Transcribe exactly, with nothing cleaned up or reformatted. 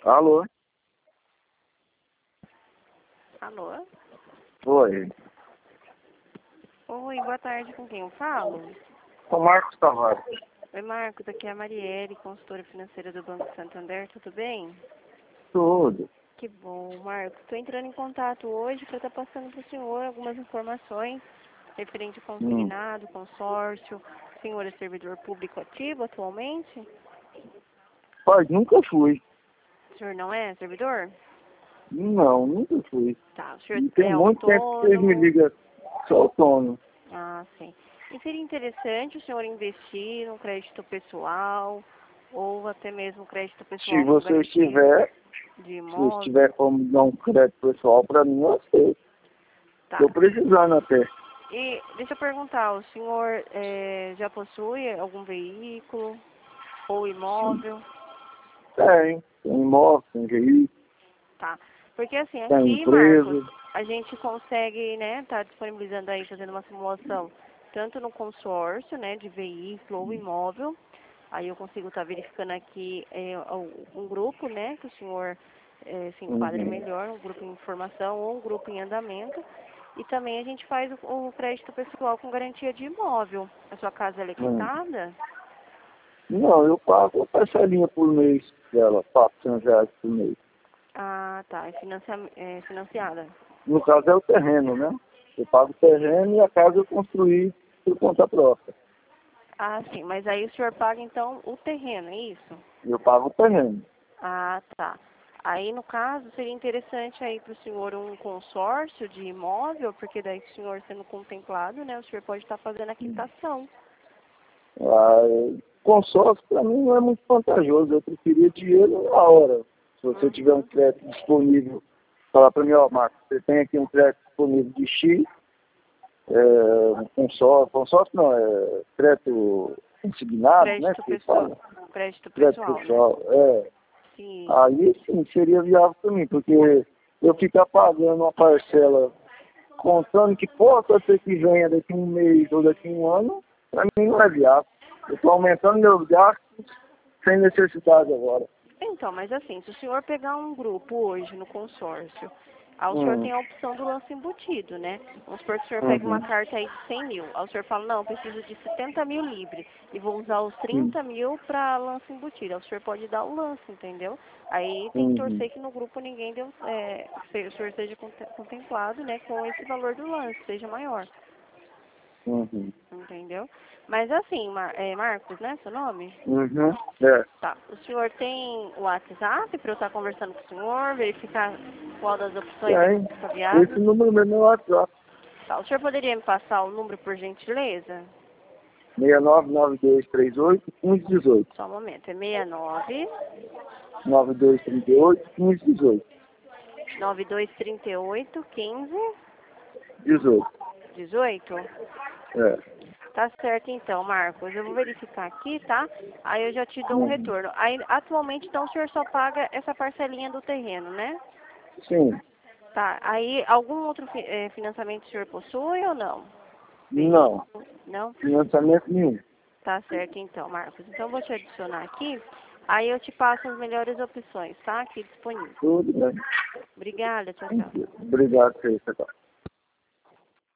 Alô? Alô? Oi. Oi, boa tarde, com quem eu falo? Sou Marcos Tavares. Oi, Marcos, aqui é a Marielle, consultora financeira do Banco Santander, tudo bem? Tudo. Que bom, Marcos. Estou entrando em contato hoje para estar passando para o senhor algumas informações referente ao Hum. consignado, consórcio. O senhor é servidor público ativo atualmente? Pai, nunca fui. O senhor não é servidor? Não, nunca fui. Tá, o senhor E tem é muito tempo que vocês me autônomo? ligam. Sou autônomo. Ah, sim. E seria interessante o senhor investir num crédito pessoal ou até mesmo crédito Se pessoal com você garantia tiver, de se imóvel? tiver como dar um crédito pessoal pra mim, eu sei. Tá. Tô precisando até. E deixa eu perguntar, o senhor eh, já possui algum veículo ou imóvel? Tem. Tem imóvel, tem veículo, Tá. Porque assim, tem aqui, Marcos, empresa. a gente consegue, né, tá disponibilizando aí, fazendo uma simulação, tanto no consórcio, né, de veículo ou imóvel. Aí eu consigo estar verificando aqui eh, um grupo, né, que o senhor eh, se enquadre Uhum. melhor, um grupo em formação ou um grupo em andamento. E também a gente faz o, o crédito pessoal com garantia de imóvel. A sua casa ela é Hum. quitada? Não, eu pago uma parcelinha por mês dela, quatrocentos reais por mês. Ah, tá. É, financia, é financiada. No caso é o terreno, né? Eu pago o terreno e a casa eu construí por conta própria. Ah, sim. Mas aí o senhor paga, então, o terreno, é isso? Eu pago o terreno. Ah, tá. Aí, no caso, seria interessante aí para o senhor um consórcio de imóvel, porque daí o senhor sendo contemplado, né, o senhor pode estar fazendo a quitação. Ah, consórcio para mim não é muito vantajoso. Eu preferia dinheiro na hora. Se você tiver um Uhum. crédito disponível, falar para mim, ó, Marcos, você tem aqui um crédito disponível de X, é, um consórcio, consórcio não, é crédito consignado, né? Crédito Que pessoal. fala, Crédito crédito pessoal, né? pessoal, é. Sim. Aí sim seria viável para mim, porque eu ficar pagando uma parcela contando que possa ser que venha daqui um mês ou daqui um ano, para mim não é viável. Eu estou aumentando meus gastos sem necessidade agora. Então, mas assim, se o senhor pegar um grupo hoje no consórcio, aí o senhor Hum, tem a opção do lance embutido, né? Vamos supor que o senhor pega uma uhum, carta aí de cem mil. Aí o senhor fala, não, eu preciso de setenta mil livre e vou usar os hum, trinta mil para lance embutido. Aí o senhor pode dar o lance, entendeu? Aí tem que uhum, torcer que no grupo ninguém deu, é, se- o senhor seja conte- contemplado, né, com esse valor do lance, seja maior, uhum, entendeu? Mas assim, Mar é, Marcos, né, seu nome? uhum, é. Tá. O senhor tem o WhatsApp para eu estar conversando com o senhor, verificar qual das opções é Tem. fica Esse viável? número mesmo é o WhatsApp. Tá. O senhor poderia me passar o número, por gentileza? seis nove nove dois três oito um cinco um oito. Só um momento. É seis nove nove dois três oito um cinco um oito. nove dois três oito quinze dezoito. dezoito. É. Tá certo então, Marcos. Eu vou verificar aqui, tá? Aí eu já te dou um Uhum. retorno. Aí, atualmente, então, o senhor só paga essa parcelinha do terreno, né? Sim. Tá. Aí, algum outro fi- eh, financiamento o senhor possui ou não? Não. Veículo? Não? Financiamento nenhum. Tá certo então, Marcos. Então, eu vou te adicionar aqui. Aí eu te passo as melhores opções, tá? Aqui disponível. Tudo bem. Obrigada. Tchau, tchau. Obrigado por isso.